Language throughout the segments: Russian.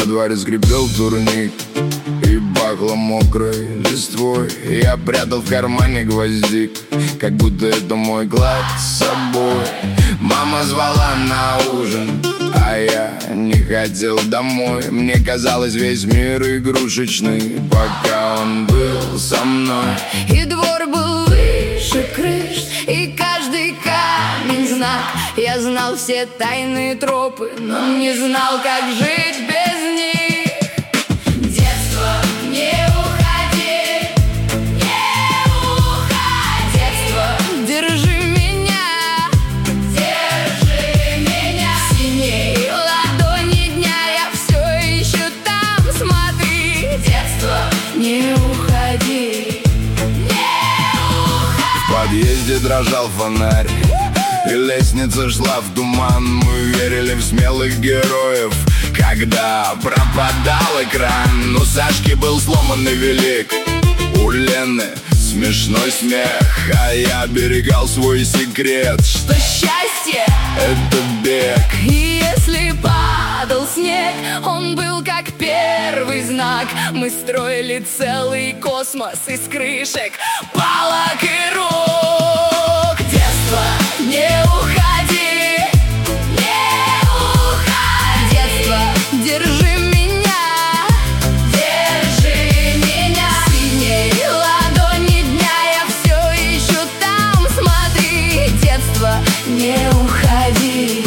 дворе скрипел турник и пахло мокрой листвой. Я прятал в кармане гвоздик, как будто это мой клад с собой. Мама звала на ужин, а я не хотел домой. Мне казалось, весь мир игрушечный, пока он был со мной. И двор был выше крыш, и каждый камень знак. Я знал все тайные тропы, но не знал, как жить без них. Детство, не уходи, не уходи. Детство, держи меня, держи меня. В синей ладони дня я все еще там, смотри. Детство, не уходи. В подъезде дрожал фонарь, и лестница шла в туман. Мы верили в смелых героев, когда пропадал экран. У Сашки был сломанный велик, у Лены смешной смех, а я берегал свой секрет, Что счастье — это бег. И если падал снег, он был как первый знак. Мы строили целый космос из крышек, палок и рук. Детство, не уходи, не уходи. Детство, держи меня, держи меня. В синей ладони дня я все еще там, смотри. Детство, не уходи.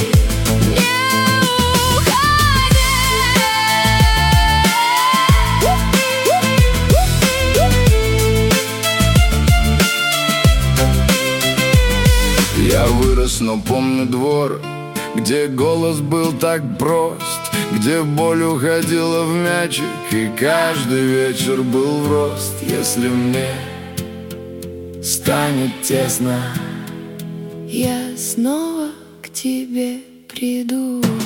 Я вырос, но помню двор, где голос был так прост, где боль уходила в мячик, и каждый вечер был в рост. Если мне станет тесно, Я снова к тебе приду.